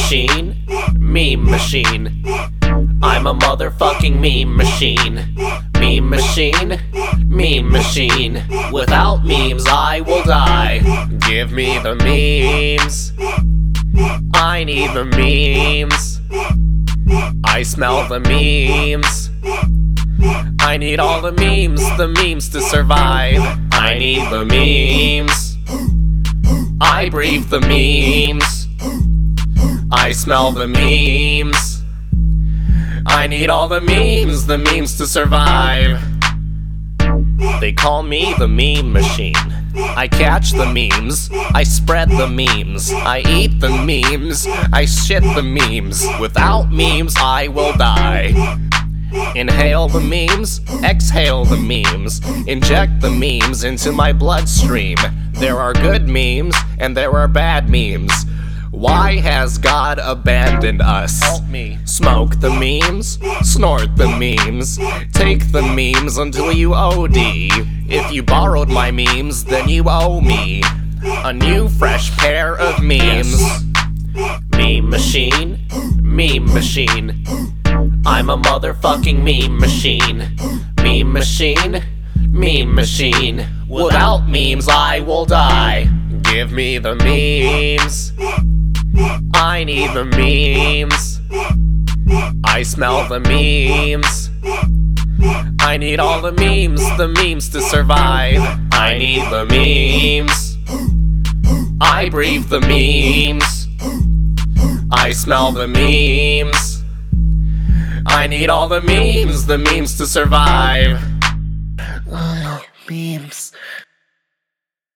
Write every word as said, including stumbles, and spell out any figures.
machine, meme machine. I'm a motherfucking meme machine. Meme machine, meme machine. Without memes I will die. Give me the memes, I need the memes. I smell the memes, I need all the memes, the memes to survive. I need the memes, I breathe the memes. I smell the memes, I need all the memes, the memes to survive. They call me the meme machine. I catch the memes, I spread the memes, I eat the memes, I shit the memes. Without memes I will die. Inhale the memes, exhale the memes, inject the memes into my bloodstream. There are good memes and there are bad memes. Why has God abandoned us? Help me. Smoke the memes, snort the memes, take the memes until you O D. If you borrowed my memes, then you owe me a new fresh pair of memes. Yes. Meme machine, meme machine. I'm a motherfucking meme machine. Meme machine, meme machine. Without memes I will die. Give me the memes, I need the memes. I smell the memes, I need all the memes, the memes to survive. I need the memes, I breathe the memes. I smell the memes, I need all the memes, the memes to survive. Oh, memes.